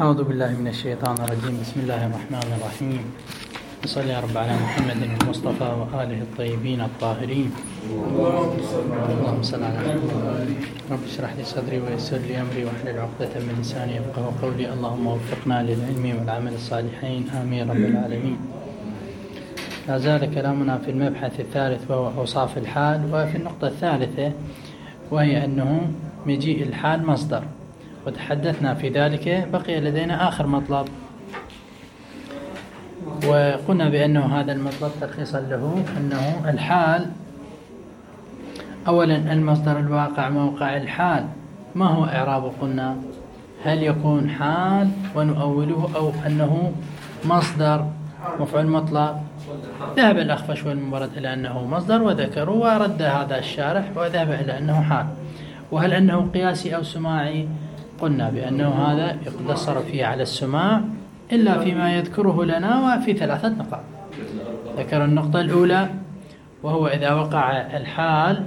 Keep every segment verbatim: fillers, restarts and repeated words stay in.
أعوذ بالله من الشيطان الرجيم. بسم الله الرحمن الرحيم. صلى يا رب على محمد المصطفى وآله الطيبين الطاهرين. اللهم صل على محمد. رب اشرح لي صدري ويسر لي أمري واحلل عقدة من لساني يفقهوا قولي. اللهم وفقنا للعلم والعمل الصالحين آمين رب العالمين. لا زال كلامنا في المبحث الثالث وهو أوصاف الحال، وفي النقطة الثالثة وهي أنه مجيء الحال مصدر، وتحدثنا في ذلك. بقي لدينا آخر مطلب، وقلنا بأنه هذا المطلب تلخيصا له أنه الحال أولا المصدر الواقع موقع الحال ما هو إعرابه؟ قلنا هل يكون حال ونؤوله أو أنه مصدر مفعول مطلق. ذهب الأخفش والمبرد إلى أنه مصدر وذكروا، ورد هذا الشارح وذهب إلى أنه حال. وهل أنه قياسي أو سماعي؟ قلنا بأنه هذا يقتصر فيه على السماع إلا فيما يذكره لنا، وفي ثلاثة نقاط. ذكر النقطة الأولى وهو إذا وقع الحال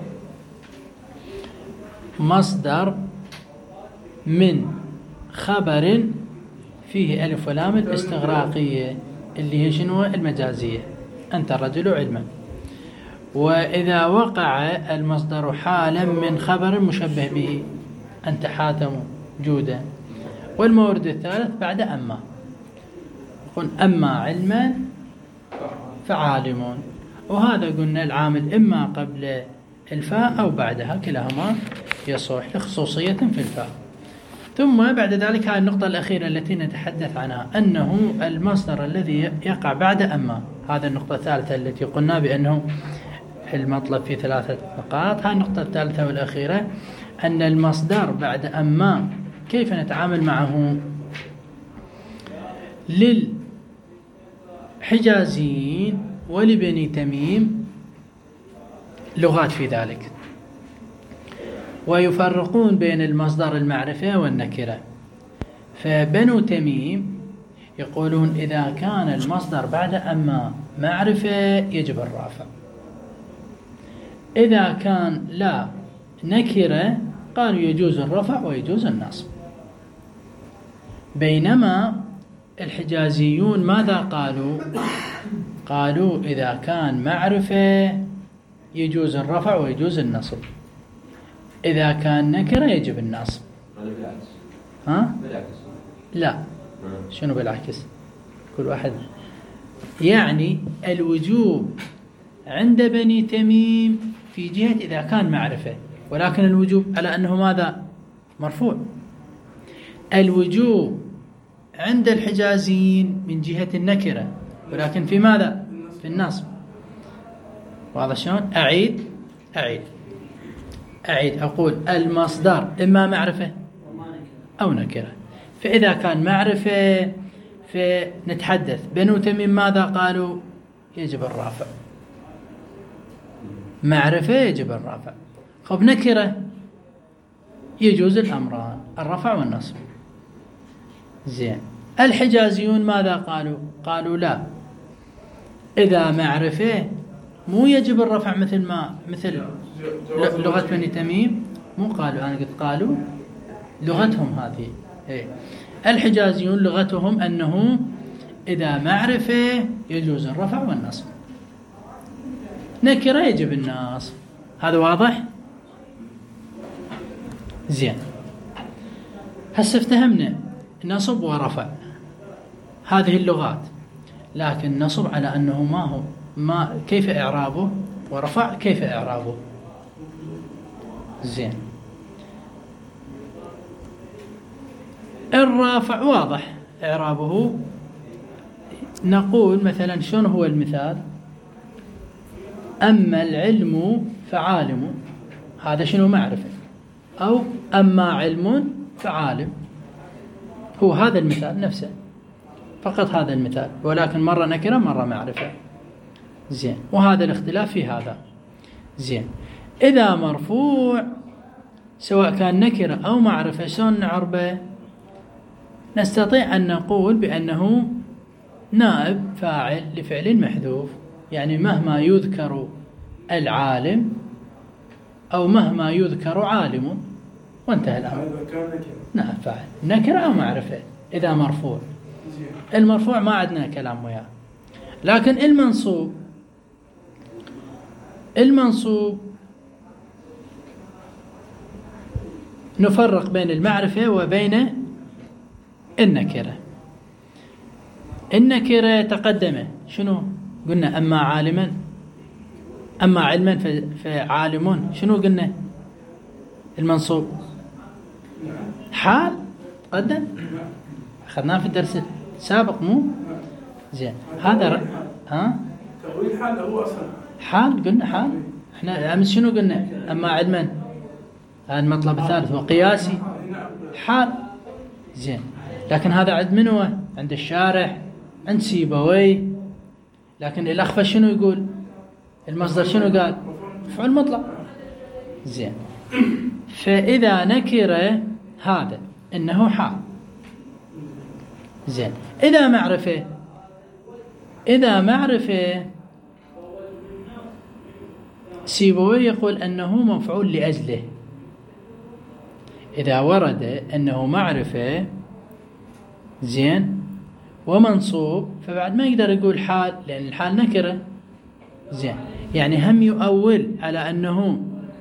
مصدر من خبر فيه ألف ولام الاستغراقية اللي هي شنو؟ المجازية، أنت الرجل علما. وإذا وقع المصدر حالا من خبر مشبه به، أنت حاتم جودا. والمورد الثالث بعد أما، قل أما علما فعالم، وهذا قلنا العامل إما قبل الفاء أو بعدها، كلاهما يصح لخصوصية في الفاء. ثم بعد ذلك هذه النقطة الأخيرة التي نتحدث عنها، أنه المصدر الذي يقع بعد أما. هذا النقطة الثالثة التي قلنا بأنه المطلب في ثلاثة نقاط. هذه النقطة الثالثة والأخيرة أن المصدر بعد أما كيف نتعامل معه؟ للحجازيين ولبني تميم لغات في ذلك، ويفرقون بين المصدر المعرفة والنكرة. فبنو تميم يقولون إذا كان المصدر بعد أما معرفة يجب الرافع، إذا كان لا نكرة قالوا يجوز الرفع ويجوز النصب. بينما الحجازيون ماذا قالوا؟ قالوا إذا كان معرفة يجوز الرفع ويجوز النصب، إذا كان نكرة يجب النصب. ها؟ لا، شنو بالعكس؟ كل واحد يعني الوجوب عند بني تميم في جهة إذا كان معرفة، ولكن الوجوب على أنه ماذا؟ مرفوع. الوجوب عند الحجازيين من جهة النكرة، ولكن في ماذا؟ في النصب. واضح شلون؟ أعيد أعيد أعيد أقول المصدر إما معرفة أو نكرة. فإذا كان معرفة فنتحدث بنو تميم ماذا قالوا؟ يجب الرافع. معرفة يجب الرافع. خب نكرة يجوز الأمران الرفع والنصب. زين. الحجازيون ماذا قالوا؟ قالوا لا، إذا معرفة مو يجب الرفع مثل ما مثل لغة بني تميم. مو قالوا، أنا قلت قالوا لغتهم هذه. إيه. الحجازيون لغتهم أنه إذا معرفة يجوز الرفع والنصب، نكرة يجب النصب. هذا واضح؟ زين. هسه افتهمنا نصب ورفع هذه اللغات، لكن نصب على أنه ما هو ما كيف إعرابه، ورفع كيف إعرابه. زين. الرافع واضح إعرابه. نقول مثلا شنو هو المثال؟ أما العلم فعالم، هذا شنو؟ معرفة. أو أما علم فعالم، هو هذا المثال نفسه، فقط هذا المثال، ولكن مرة نكرة مرة معرفة. زين. وهذا الاختلاف في هذا. زين. إذا مرفوع سواء كان نكرة أو معرفة شلون نعربه؟ نستطيع أن نقول بأنه نائب فاعل لفعل محذوف، يعني مهما يذكر العالم أو مهما يذكر عالم، وانتهى الأمر. نعم، فاعل نكرة أو معرفة. إذا مرفوع. المرفوع ما عندنا كلام وياه. لكن المنصوب المنصوب نفرق بين المعرفة وبين النكرة. النكرة تقدم شنو قلنا؟ أما عالما أما علما فعالمون. شنو قلنا؟ المنصوب حال قدم، أخذناه في الدرس السابق مو زين. هذا ر... ها تأويل حال هو أصلا حال. قلنا حال. احنا أمس شنو قلنا؟ أما علما هذا المطلب الثالث هو قياسي حال. زين. لكن هذا عند منو؟ عند الشارح، عند سيبوي. لكن الأخفش شنو يقول؟ المصدر شنو قال؟ مفعول مطلق. زين. فإذا نكر هذا إنه حال. زين. إذا معرفة إذا معرفة سيبوي يقول أنه مفعول لأجله. إذا ورد أنه معرفة زين ومنصوب فبعد ما يقدر يقول حال، لأن الحال نكرة. زين. يعني هم يؤول على أنه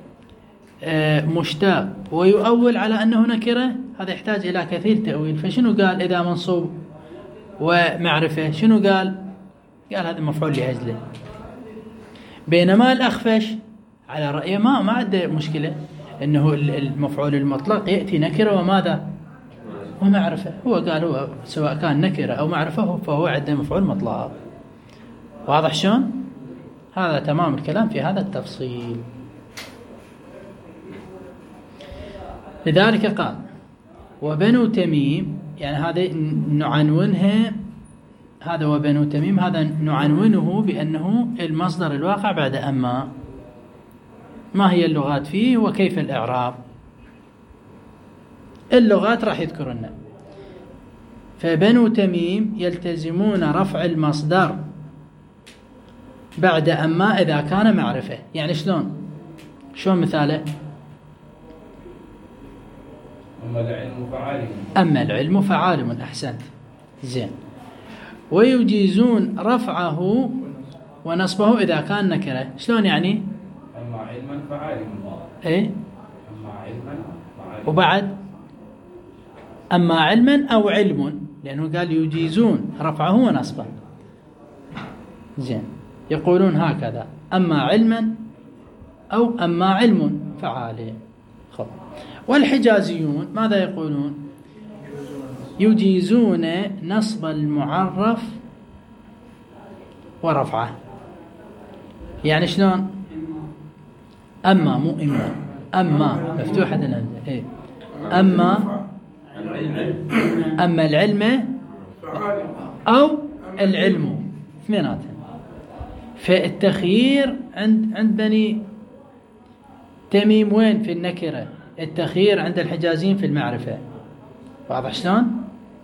مشتاق ويؤول على أنه نكرة. هذا يحتاج إلى كثير تأويل. فشنو قال إذا منصوب ومعرفة؟ شنو قال؟ قال هذا مفعول لأجله. بينما الأخفش على رأيه ما ما عنده مشكلة أنه المفعول المطلق يأتي نكرة وماذا؟ ومعرفة. هو قال هو سواء كان نكرة أو معرفة فهو عنده مفعول مطلق. واضح شلون؟ هذا تمام الكلام في هذا التفصيل. لذلك قال وبنو تميم، يعني هذا نعنونها، هذا وبنو تميم هذا نعنونه بأنه المصدر الواقع بعد أما. ما هي اللغات فيه وكيف الإعراب؟ اللغات راح يذكرنا. فبنو تميم يلتزمون رفع المصدر بعد أما إذا كان معرفة. يعني شلون؟ شلون مثاله؟ أما العلم فعالم. أما العلم فعالم. أحسنت. زين. ويجيزون رفعه ونصبه إذا كان نكرة. شلون يعني؟ أما علما فعالم. إيه؟ أما علما فعالم. وبعد أما علما أو علم، لأنه قال يجيزون رفعه ونصبه. زين. يقولون هكذا أما علما أو أما علم فعال. خب. والحجازيون ماذا يقولون؟ يجيزون نصب المعرف ورفعه. يعني شلون؟ أما مو إما، أما مفتوحة الهمزة. إيه. أما أما العلم أو العلم اثنيناتهم. فالتخيير عند عند بني تميم وين؟ في النكرة. التخيير عند الحجازين في المعرفة. واضح شلون؟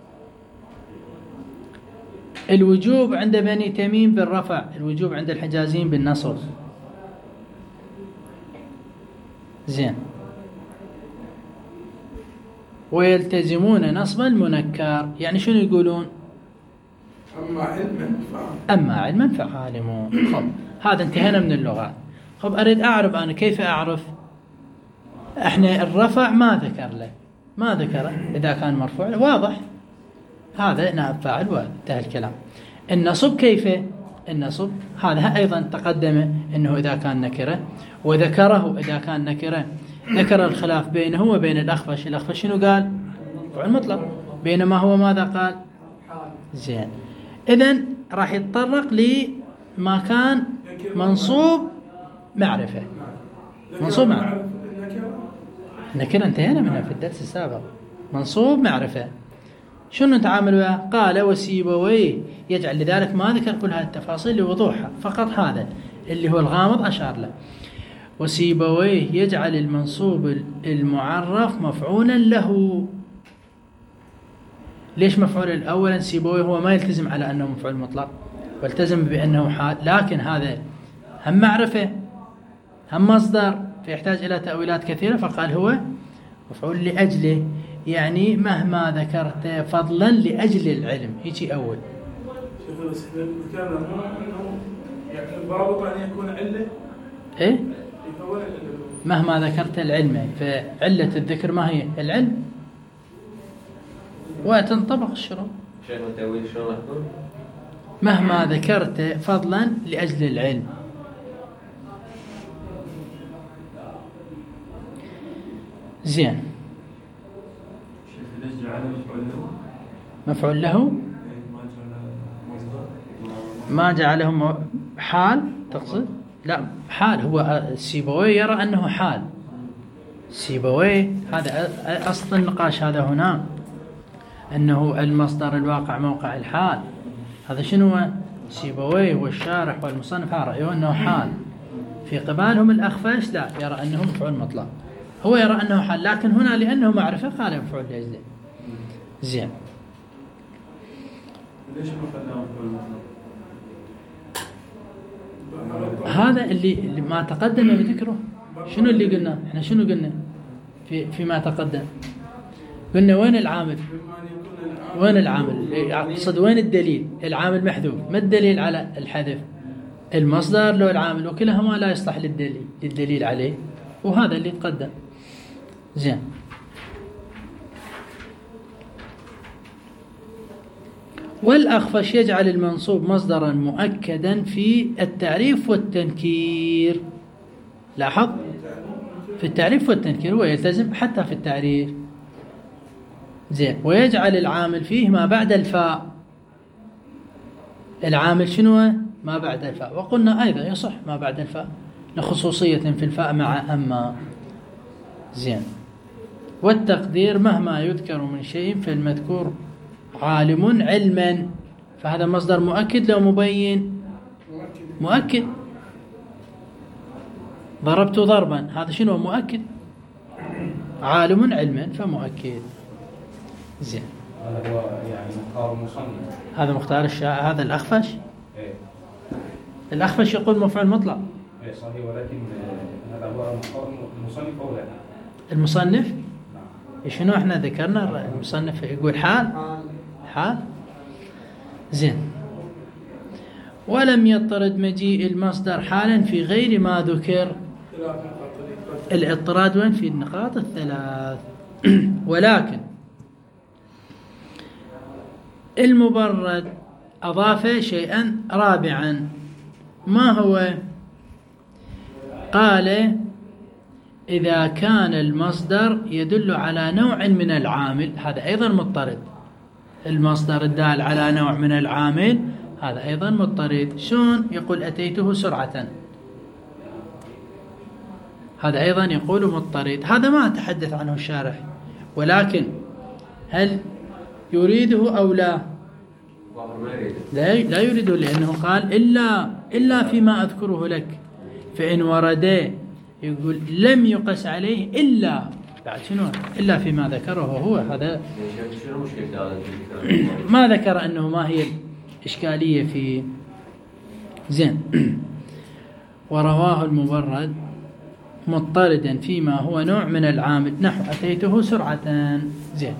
الوجوب عند بني تميم بالرفع، الوجوب عند الحجازين بالنصب. زين. ويلتزمون نصب المنكر. يعني شنو يقولون؟ أما علما فعالم. أما علما فعالم. خب. هذا انتهينا من اللغات. خب أريد أعرف أنا كيف أعرف. احنا الرفع ما ذكر له، ما ذكره. إذا كان مرفوع واضح هذا نائب فاعل وانتهى الكلام. النصب كيف؟ النصب هذا أيضا تقدم أنه إذا كان نكرة، وذكره إذا كان نكرة. ذكر الخلاف بينه وبين الأخفش. الأخفش شنو قال؟ مفعول مطلق. بينما هو ماذا قال؟ زين. إذن راح يتطرق لما كان منصوب معرفة. منصوب معرفة. نكرة انتهينا منها في الدرس السابق. منصوب معرفة شنو نتعامل وياه؟ قال وسيبويه يجعل. لذلك ما ذكر كل هذه التفاصيل لوضوحها، فقط هذا اللي هو الغامض أشار له. وسيبويه يجعل المنصوب المعرف مفعولا له. ليش مفعول الأول؟ سيبويه هو ما يلتزم على أنه مفعول مطلق، والتزم بأنه حال. لكن هذا هم معرفة هم مصدر، فيحتاج إلى تأويلات كثيرة. فقال هو مفعول لأجله. يعني مهما ذكرت فضلا لأجل العلم، هيجي أول. شيخ بس احنا ذكرنا مو انه يعني الضابط ان يكون عله. ايه؟ مهما ذكرت العلم، فعلة الذكر ما هي؟ العلم. وتنطبق الشروط. شيخ التأويل شلون يكون؟ مهما ذكرت فضلا لأجل العلم. زين. ليش جعله مفعول له؟ مفعول له؟ ما جعله حال تقصد؟ لا حال. هو سيبويه يرى أنه حال. سيبويه هذا أصل النقاش هذا هنا، أنه المصدر الواقع موقع الحال. هذا شنو؟ سيبويه والشارح والمصنف رأيه أنه حال. في قبالهم الأخفش لا، يرى أنه مفعول مطلق. هو يرى أنه حال، لكن هنا لأنه معرفة قال مفعول لأجله. زين. ليش ما خلاه مفعول مطلق؟ هذا اللي, اللي ما تقدم بذكره. شنو اللي قلنا؟ احنا شنو قلنا في فيما تقدم؟ قلنا وين العامل؟ وين العامل؟ اقصد وين الدليل؟ العامل محذوف. ما الدليل على الحذف؟ المصدر لو العامل، وكلهما لا يصلح للدليل للدليل عليه، وهذا اللي تقدم. زين. والأخفش يجعل المنصوب مصدرا مؤكدا في التعريف والتنكير. لاحظ في التعريف والتنكير هو يلتزم حتى في التعريف. زين. ويجعل العامل فيه ما بعد الفاء. العامل شنو؟ ما بعد الفاء. وقلنا أيضا يصح ما بعد الفاء لخصوصية في الفاء مع أما. زين. والتقدير مهما يذكر من شيء في المذكور عالم علما، فهذا مصدر مؤكد لو مبين؟ مؤكد. ضربت ضربا، هذا شنو؟ مؤكد. عالم علما فمؤكد. زين. هذا هو يعني مختار المصنف. هذا مختار الشاعر. هذا الأخفش. ايه. الأخفش يقول مفعول مطلق. ايه صحيح، ولكن هذا هو مختار المصنف او لا؟ المصنف؟ نعم. شنو احنا ذكرنا؟ المصنف يقول حال. حال. زين. ولم يطرد مجيء المصدر حالا في غير ما ذكر. الاضطراد وين؟ في النقاط الثلاث. ولكن المبرد أضاف شيئا رابعا. ما هو؟ قال إذا كان المصدر يدل على نوع من العامل، هذا أيضا مضطرد. المصدر الدال على نوع من العامل هذا أيضا مضطرد. شون؟ يقول أتيته سرعة، هذا أيضا يقول مضطرد. هذا ما أتحدث عنه الشارح، ولكن هل يريده أو لا؟ لا لا يريده، لأنه قال إلا إلا فيما أذكره لك. فإن ورد يقول لم يقس عليه إلا بعد شنو؟ إلا فيما ذكره هو. هذا ما ذكر أنه ما هي الإشكالية في. زين. ورواه المبرد مضطردا فيما هو نوع من العامل، نحو أتيته سرعة. زين.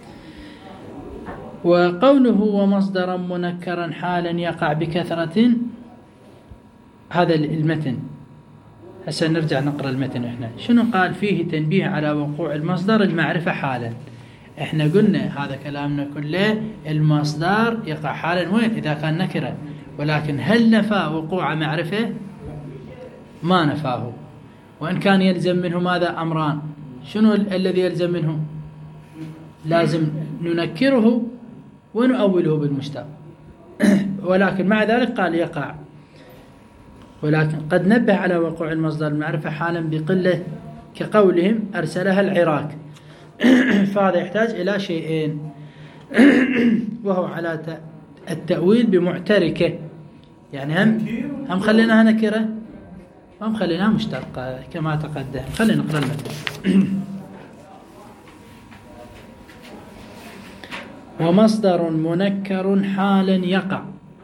وقوله ومصدرا منكرا حالا يقع بكثرة، هذا المتن. هسه نرجع نقرأ المتن. احنا شنو قال فيه؟ تنبيه على وقوع المصدر المعرفة حالا. احنا قلنا هذا كلامنا كله المصدر يقع حالا وين؟ إذا كان نكرا. ولكن هل نفى وقوع معرفة؟ ما نفاه. وإن كان يلزم منه ماذا؟ أمران. شنو الذي يلزم منه؟ لازم ننكره ونؤوله بالمشتق. ولكن مع ذلك قال يقع. ولكن قد نبه على وقوع المصدر المعرفة حالا بقلة، كقولهم أرسلها العراق. فهذا يحتاج إلى شيئين، وهو على التأويل بمعتركة، يعني هم هم خليناها نكرة هم خليناها مشتقة كما تقدم. خلينا نقرأ المثل. ومصدر منكر حالا يقع.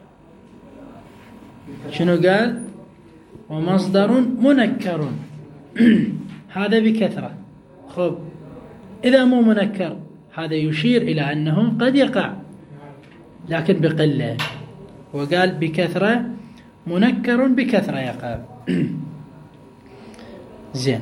شنو قال؟ ومصدر منكر هذا بكثرة. خب إذا مو منكر هذا يشير إلى أنه قد يقع لكن بقلة، وقال بكثرة، منكر بكثرة يقع. زين.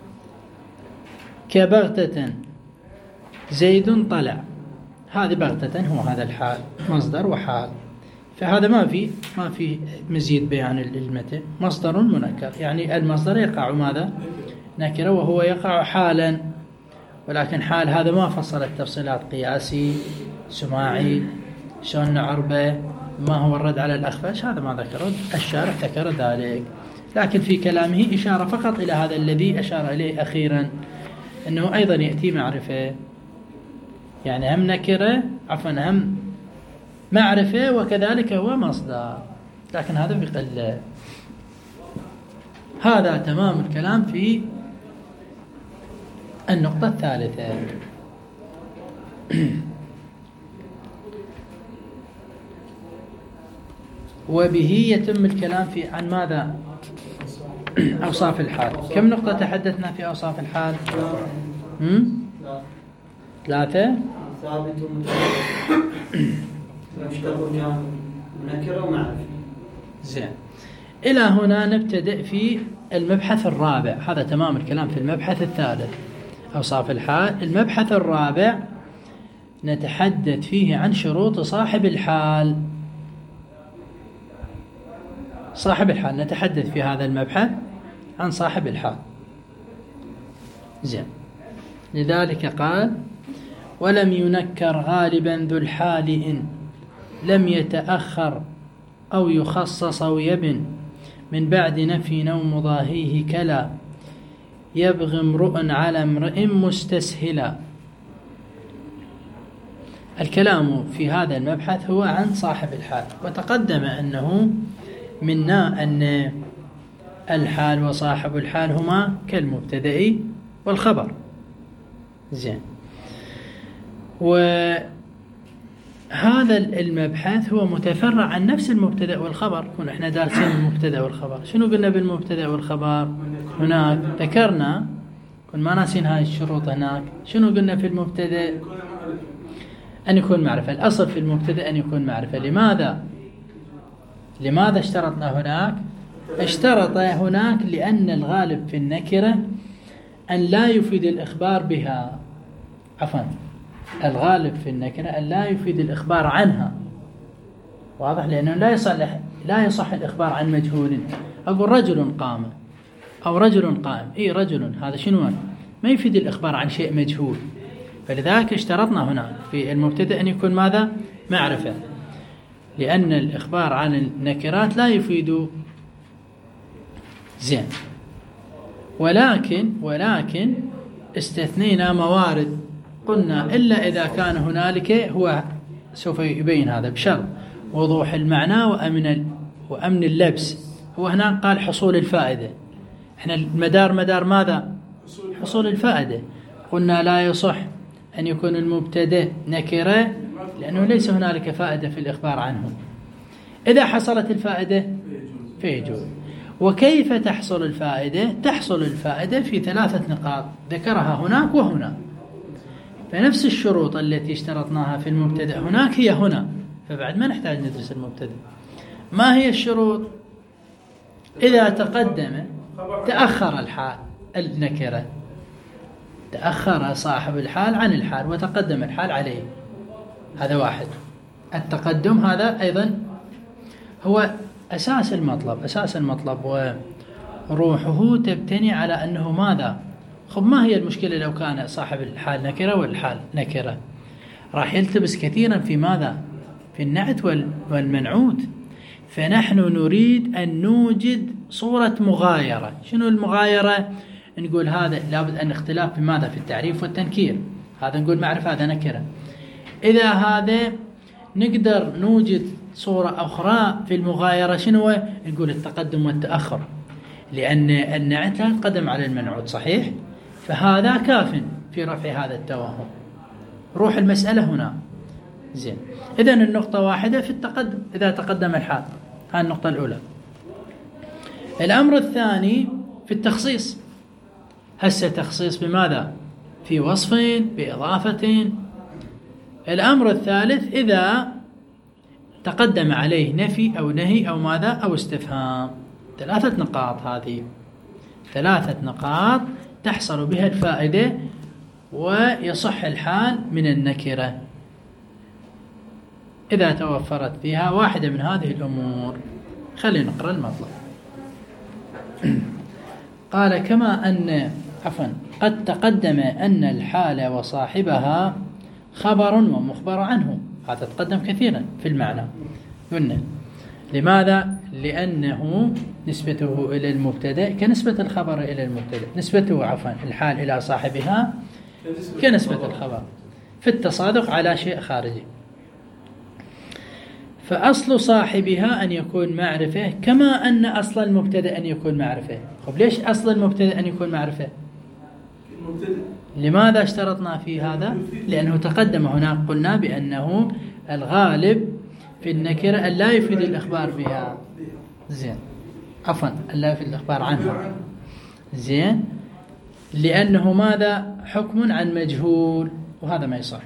كبغتة زيد طلع، هذه بغتة هو هذا الحال مصدر وحال، فهذا ما في ما في مزيد بيان المتن، مصدر منكر، يعني المصدر يقع ماذا؟ نكرة، وهو يقع حالا، ولكن حال هذا ما فصل التفصيلات، قياسي، سماعي، شلون نعربه، ما هو الرد على الأخفش، هذا ما ذكره الشارح، ذكر ذلك، لكن في كلامه إشارة فقط إلى هذا الذي أشار إليه أخيرا، أنه أيضا يأتي معرفة، يعني هم نكرة عفوا هم معرفة وكذلك هو مصدر، لكن هذا بقلة. هذا تمام الكلام في النقطة الثالثة. وبه يتم الكلام في عن ماذا؟ أوصاف الحال. كم نقطة تحدثنا في أوصاف الحال؟ ثلاثة. ثابت ومشتق ونكرة ومعرفة. زين. إلى هنا نبتدئ في المبحث الرابع. هذا تمام الكلام في المبحث الثالث أوصاف الحال. المبحث الرابع نتحدث فيه عن شروط صاحب الحال. صاحب الحال نتحدث في هذا المبحث عن صاحب الحال. زين. لذلك قال: ولم ينكر غالبا ذو الحال إن لم يتأخر أو يخصص ويبن من بعد نفي أو مضاهيه كلا يبغي امرؤ على امرئ مستسهلا. الكلام في هذا المبحث هو عن صاحب الحال، وتقدم أنه منا أن الحال وصاحب الحال هما كالمبتدأ والخبر. زين. وهذا المبحث هو متفرع عن نفس المبتدأ والخبر. كنا احنا دارسين المبتدأ والخبر. شنو قلنا بالمبتدأ والخبر هناك؟ ذكرنا، كنا ما ناسين هاي الشروط هناك. شنو قلنا في المبتدأ؟ أن يكون معرفة. الأصل في المبتدأ أن يكون معرفة. لماذا؟ لماذا اشترطنا هناك؟ اشترط هناك لأن الغالب في النكرة أن لا يفيد الإخبار بها. عفوا، الغالب في النكرة أن لا يفيد الإخبار عنها. واضح؟ لأنه لا يصح لا يصح الإخبار عن مجهول. أقول رجل قام أو رجل قائم، إيه رجل، هذا شنو؟ ما يفيد الإخبار عن شيء مجهول. فلذلك اشترطنا هنا في المبتدأ أن يكون ماذا؟ معرفة، لأن الإخبار عن النكرات لا يفيد. زين. ولكن ولكن استثنينا موارد، قلنا إلا إذا كان هنالك، هو سوف يبين هذا بشرط وضوح المعنى وأمن وأمن اللبس. هو هنا قال حصول الفائدة. احنا المدار مدار ماذا؟ حصول الفائدة. قلنا لا يصح أن يكون المبتدأ نكرة لأنه ليس هنالك فائدة في الإخبار عنه. إذا حصلت الفائدة فيجوز. وكيف تحصل الفائدة؟ تحصل الفائدة في ثلاثة نقاط ذكرها هناك وهنا. فنفس الشروط التي اشترطناها في المبتدأ هناك هي هنا، فبعد ما نحتاج ندرس المبتدأ. ما هي الشروط؟ إذا تقدم تأخر الحال النكرة، تأخر صاحب الحال عن الحال وتقدم الحال عليه، هذا واحد. التقدم هذا أيضا هو أساس المطلب، أساس المطلب وروحه تبتني على أنه ماذا؟ خب ما هي المشكلة لو كان صاحب الحال نكرة والحال نكرة؟ راح يلتبس كثيرا في ماذا؟ في النعت والمنعوت. فنحن نريد أن نوجد صورة مغايرة. شنو المغايرة؟ نقول هذا لابد أن اختلاف بماذا؟ في التعريف والتنكير. هذا نقول معرفة، هذا نكرة. إذا هذا نقدر نوجد صورة أخرى في المغايرة، شنو؟ نقول التقدم والتأخر، لأن النعت لا يتقدم على المنعوت، صحيح؟ فهذا كاف في رفع هذا التوهم. روح المسألة هنا. زين. إذن النقطة واحدة في التقدم إذا تقدم الحال، هذه النقطة الأولى. الأمر الثاني في التخصيص. هسه تخصيص بماذا؟ في وصف، بإضافة، الأمر الثالث إذا تقدم عليه نفي أو نهي أو ماذا أو استفهام. ثلاثة نقاط، هذه ثلاثة نقاط تحصل بها الفائدة ويصح الحال من النكرة إذا توفرت فيها واحدة من هذه الأمور. خلينا نقرأ المطلب. قال كما أن عفوا قد تقدم أن الحال وصاحبها خبر ومخبر عنه. هذا تقدم كثيرا في المعنى. قلنا لماذا؟ لأنه نسبته إلى المبتدأ كنسبة الخبر إلى المبتدأ، نسبته عفوا الحال إلى صاحبها كنسبة الخبر في التصادق على شيء خارجي. فأصل صاحبها أن يكون معرفة كما أن أصل المبتدأ أن يكون معرفة. طب ليش أصل المبتدأ أن يكون معرفة؟ لماذا اشترطنا في هذا؟ لأنه تقدم هناك قلنا بأنه الغالب في النكرة أن لا يفيد الإخبار بها. زين عفوا أن لا يفيد الإخبار عنها. زين لأنه ماذا؟ حكم عن مجهول، وهذا ما يصح.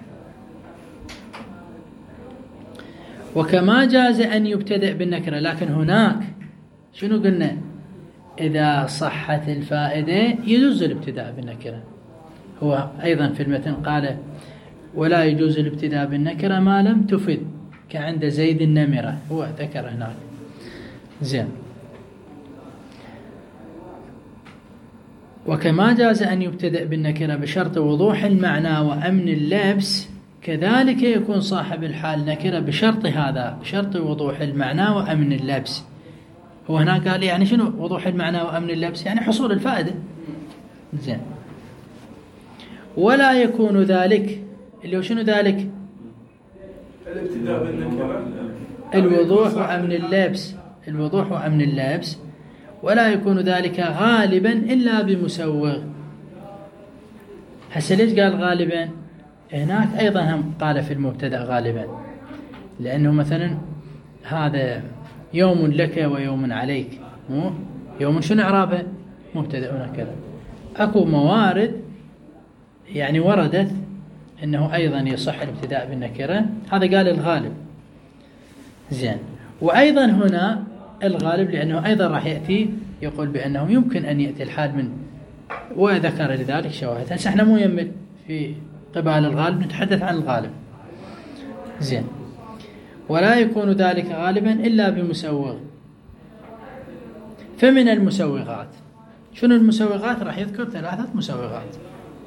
وكما جاز أن يبتدأ بالنكرة، لكن هناك شنو قلنا؟ إذا صحت الفائدة يجوز الابتداء بالنكرة. هو أيضا في المتن قال ولا يجوز الابتداء بالنكرة ما لم تفد، كعند زيد النمرة، هو ذكر هناك. زين وكما جاز أن يبتدأ بالنكرة بشرط وضوح المعنى وأمن اللبس، كذلك يكون صاحب الحال نكرة بشرط هذا، بشرط وضوح المعنى وأمن اللبس. هو هنا قال يعني شنو وضوح المعنى وأمن اللبس؟ يعني حصول الفائدة. زين ولا يكون ذلك اللي هو شنو ذلك؟ الابتداء بالنكرة الوضوح وأمن اللبس، الوضوح وأمن اللبس. ولا يكون ذلك غالبا إلا بمسوغ. هسه ليش قال غالبا؟ هناك أيضا هم قال في المبتدأ غالبا، لأنه مثلا هذا يوم لك ويوم عليك، مو يوم شنو إعرابه؟ مبتدأ كذا. أكو موارد يعني وردت أنه أيضا يصح الابتداء بالنكرة، هذا قال الغالب. زين وأيضا هنا الغالب لأنه أيضا راح يأتي يقول بأنه يمكن أن يأتي الحال من، وذكر لذلك شواهد. هسه احنا مو يمل في قبال الغالب، نتحدث عن الغالب. زين ولا يكون ذلك غالبا إلا بمسوغ. فمن المسوغات شنو المسوغات؟ راح يذكر ثلاثة مسوغات.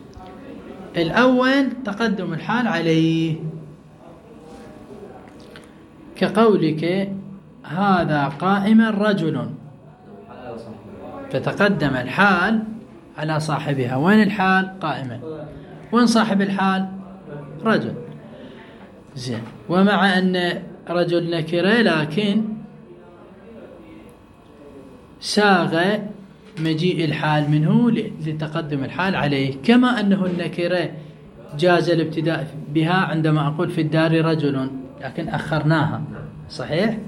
الأول تقدم الحال عليه، كقولك هذا قائما رجل، فتقدم الحال على صاحبها. وين الحال؟ قائما. وين صاحب الحال؟ رجل. زين ومع أن رجل نكرة لكن ساغ مجيء الحال منه لتقدم الحال عليه، كما أنه النكرة جاز الابتداء بها عندما أقول في الدار رجل لكن أخرناها، صحيح؟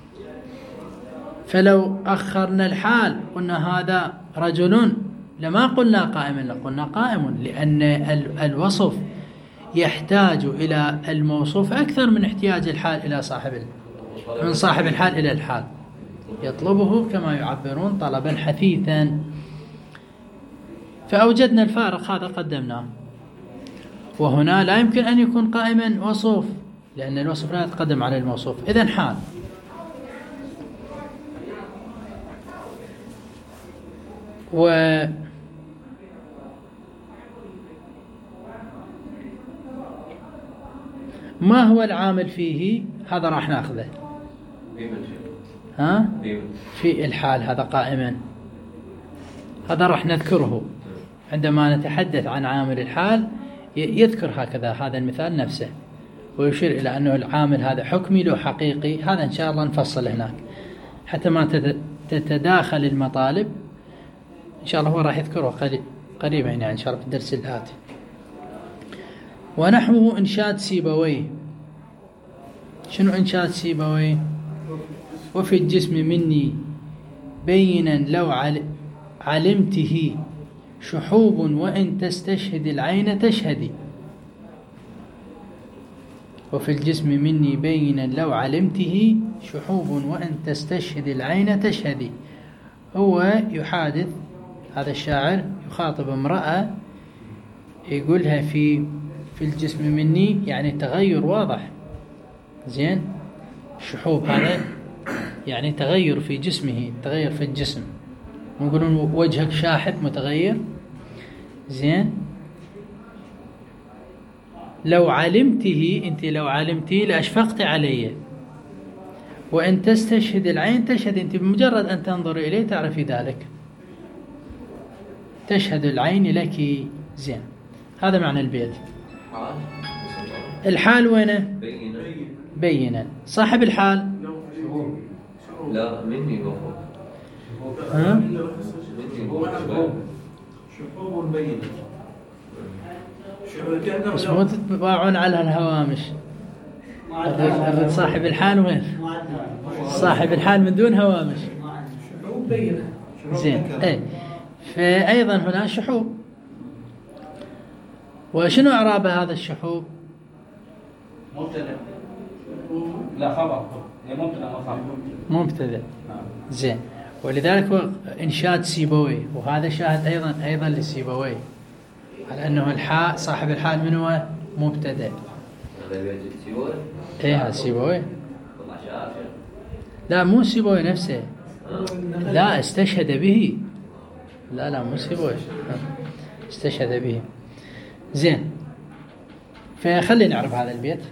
فلو أخرنا الحال قلنا هذا رجل لما قلنا قائما، لقلنا قائم، لأن الوصف يحتاج إلى الموصوف أكثر من احتياج الحال إلى صاحب من صاحب الحال إلى الحال، يطلبه كما يعبرون طلبا حثيثا. فأوجدنا الفارق هذا قدمناه. وهنا لا يمكن أن يكون قائما وصف، لأن الوصف لا يتقدم على الموصوف، إذن حال. و ما هو العامل فيه؟ هذا راح ناخذه. ها؟ في الحال هذا قائما، هذا راح نذكره عندما نتحدث عن عامل الحال. يذكر هكذا هذا المثال نفسه ويشير إلى أنه العامل هذا حكمي له حقيقي. هذا إن شاء الله نفصل هناك حتى ما تتداخل المطالب. إن شاء الله هو راح يذكره قريبا يعني إن شاء الله في الدرس الآتي. ونحوه إنشاد سيبويه. شنو إنشاد سيبويه؟ وفي الجسم مني بينا لو علمته شحوب وإن تستشهد العين تشهدي. وفي الجسم مني بينا لو علمته شحوب وأن تستشهد العين تشهدي. هو يحادث هذا الشاعر يخاطب امرأة يقولها في في الجسم مني يعني تغير واضح. زين، شحوب هذا يعني تغير في جسمه، تغير في الجسم. يقولون وجهك شاحب متغير. زين، لو علمته أنت لو علمتي لأشفقت علي، وأن تستشهد العين تشهد، أنت بمجرد أن تنظر إليه تعرفي ذلك، تشهد العين لك. زين، هذا معنى البيت. الحال وينه؟ بينا. صاحب الحال لا مني مفروض. ها؟ شحوب بينة. بس مو تتباعون على الهوامش. الرد صاحب الحال وين؟ صاحب الحال من دون هوامش. شحوب بينة. زين، ايه، فأيضا هنا شحوب. وشنو إعراب هذا الشحوب؟ مبتدأ. لا خبر. هي مبتدأ وخبر. مبتدأ. زين، ولذلك هو إنشاد سيبوي، وهذا شاهد أيضا أيضا لسيبوي على أنه الحاء صاحب الحال من هو مبتدأ. هذا بيت سيبوي؟ إيه هذا سيبوي. والله شاف. لا مو سيبوي نفسه، لا استشهد به. لا لا مو سيبوي، استشهد به. زين، فخلينا نعرف هذا البيت.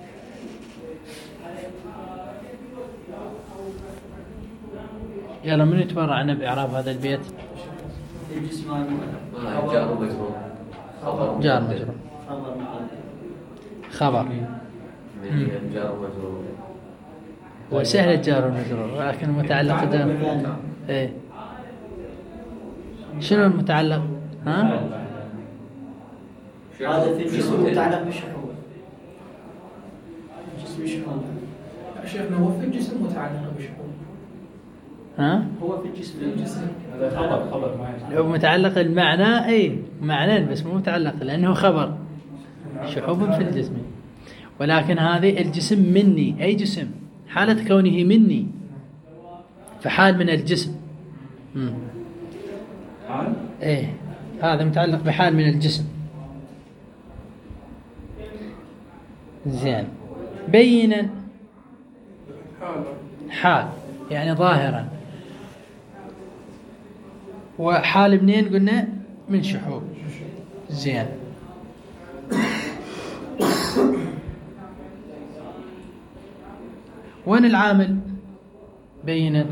يلا من يتبرع عنا بإعراب هذا البيت؟ الجسم جار ومجرور. خبر جار مجرور. خبر من جار ومجرور. وسهل الجار والمجرور، ولكن المتعلق جار. ايه، شنو المتعلق؟ ها؟ هذا في الجسم متعلق بالشحوب. الجسم شحوب. شيخنا هو في الجسم متعلق بشحوب. ها؟ هو في الجسم. الجسم. هذا خبر خبر ما لو متعلق المعنى اي معنى بس مو متعلق لأنه خبر. شحوب في الجسم، ولكن هذه الجسم مني، أي جسم حالة كونه مني، فحال من الجسم. امم حال. ايه، هذا متعلق بحال من الجسم. زين، بينا حال يعني ظاهرا، وحال منين قلنا؟ من شحوب. زين، وين العامل بينا؟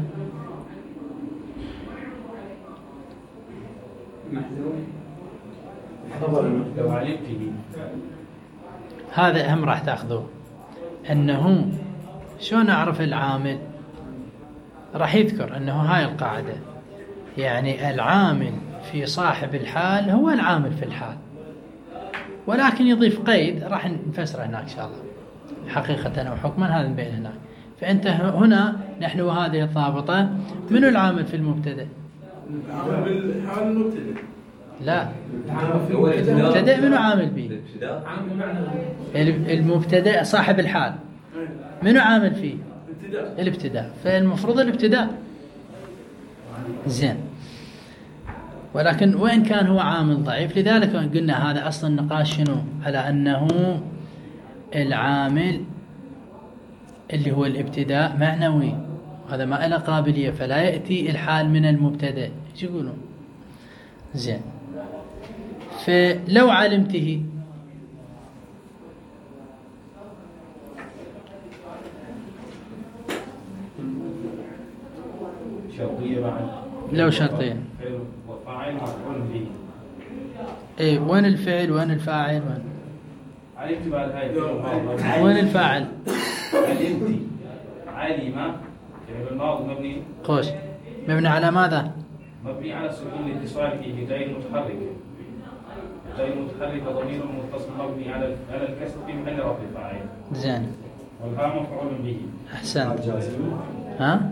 لو علمته. هذا هم راح تاخذوه، انه شلون نعرف العامل؟ راح يذكر انه هاي القاعدة، يعني العامل في صاحب الحال هو العامل في الحال، ولكن يضيف قيد راح نفسره هناك ان شاء الله، حقيقة او حكما هذا نبين هناك. فانت هنا نحن وهذه الضابطة، منو العامل في المبتدأ؟ عامل حال المبتدأ. لا، هو المبتدأ منو عامل به؟ الابتداء. عامل معنى المبتدأ صاحب الحال منو عامل فيه؟ ابتداء. الابتداء، فالمفروض الابتداء. زين، ولكن وإن كان هو عامل ضعيف، لذلك قلنا هذا أصل النقاش شنو؟ على أنه العامل اللي هو الابتداء معنوي، هذا ما له قابلية، فلا يأتي الحال من المبتدأ. ايش يقولون؟ زين، فلو علمته شرطية بعد. لو شرطين. فعل وفاعل مفعول به. ايه، وين الفعل وين الفاعل وين؟ علمت بعد هاي. وين الفاعل؟ علمت. علم فعل الماضي مبني. قوس مبني على ماذا؟ مبني على سكون الاتصال فيه غير متحرك. غير متحرك ضمير متصل مبني على على الكسر في محل رفع فاعل. زين، والهاء مفعول به. احسنت. ها؟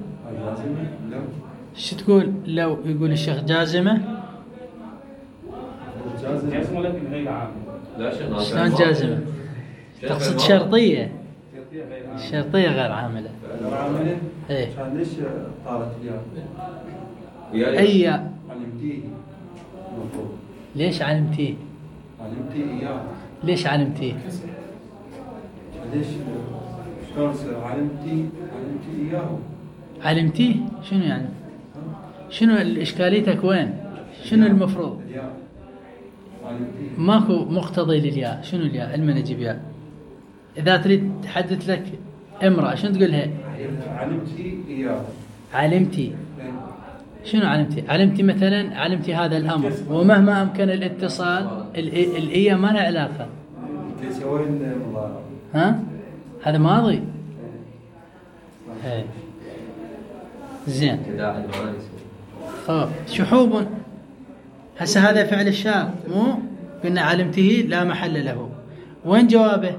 شو تقول لو يقول الشيخ جازمة؟ جازم ولكن غير عامل. لا شيخ شلون جازمة؟ تقصد شرطية. شرطية غير عامة. شرطية غير عاملة. عامله إيه. عشان ليش طارت الياء؟ ويا أي علمتيه المفروض ليش علمتيه؟ علمتيه اياه. ليش علمتيه؟ ليش شلون يصير علمتي علمتي اياه؟ علمتيه شنو يعني؟ شنو إشكاليتك وين؟ شنو المفروض؟ الياء علمتيه ماكو مقتضي للياء. شنو الياء؟ علم نجيب ياء. إذا تريد تحدث لك امرأة شنو تقولها؟ علمتي اياه. علمتي. شنو علمتي؟ علمتي مثلا علمتي هذا الأمر، ومهما أمكن الاتصال ال- الإية ما لها علاقة. ليش وين المضارع؟ ها؟ هذا ماضي. ايه. زين. كذا المعاني. خب شحوب. هسه هذا فعل الشرط، مو قلنا علمته لا محل له. وين جوابه؟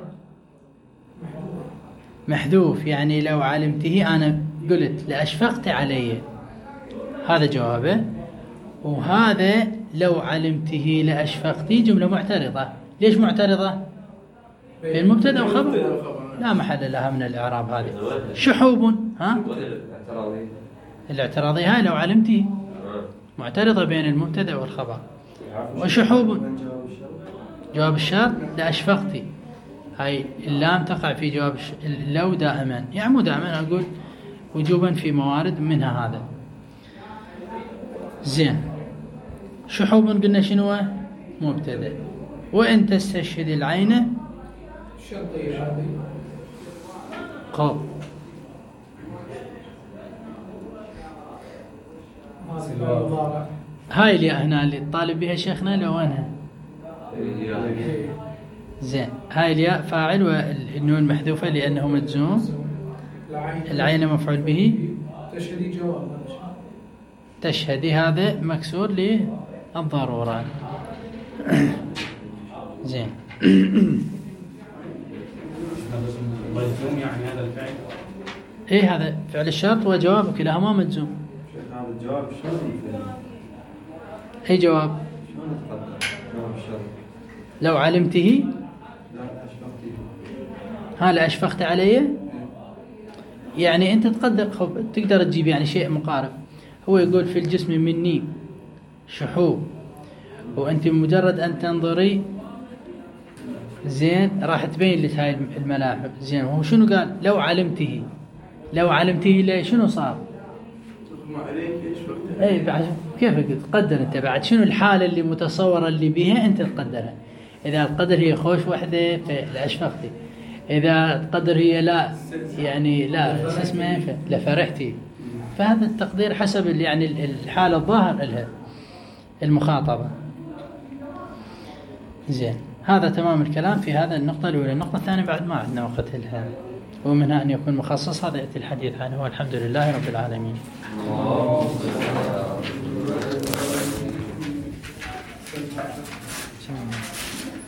محذوف. يعني لو علمته أنا قلت لأشفقت علي، هذا جوابه. وهذا لو علمته لأشفقتي جملة معترضة. ليش معترضة؟ بين المبتدأ وخبر لا محل لها من الإعراب. هذه شحوب. ها؟ اعتراضي. الاعتراضي هاي لو علمته معترضة بين المبتدأ والخبر. وشحوب وين جواب الشرط؟ جواب الشرط لأشفقتي. هاي اللام تقع في جواب الش... لو دائما، يعني مو دائما، أقول وجوبا في موارد منها هذا. زين. شحوب قلنا شنو؟ مبتدأ. وإن تستشهد العين الشرطية هذه قال. مضارع. هاي الياء هنا اللي طالب بها شيخنا لو وينها؟ زين. هاي الياء فاعل والنون محذوفة لأنه مجزوم. العين مفعول به. تشهدي جواب. تشهدي هذا مكسور للضرورة. زين. مجزوم يعني هذا الفعل. ايه هذا فعل الشرط وجوابه كلاهما مجزوم. شيخ هذا الجواب شلون يفهم؟ اي جواب؟ شلون تقدر جواب الشرط؟ لو علمته لا اشفقتي. ها أشفقت علي. يعني أنت تقدر خب تقدر تجيب يعني شيء مقارب. هو يقول في الجسم مني شحوب، وأنت مجرد أن تنظري زين راح تبين لك هاي الملاحظ. زين هو شنو قال؟ لو علمته. لو علمته ليه شنو صار؟ ما عليك اشفقت. اي بعد كيف تقدر انت بعد شنو الحاله اللي متصوره اللي بيها انت تقدرها. اذا تقدر هي خوش وحده فاشفقتي، اذا تقدر هي لا يعني لا شو اسمه لفرحتي. فهذا التقدير حسب يعني الحاله الظاهر لها المخاطبه. زين هذا تمام الكلام في هذا النقطه الاولى. النقطه الثانيه بعد ما عندنا وقت لها، ومنها ان يكون مخصص، هذا ياتي الحديث عنه. والحمد لله رب العالمين.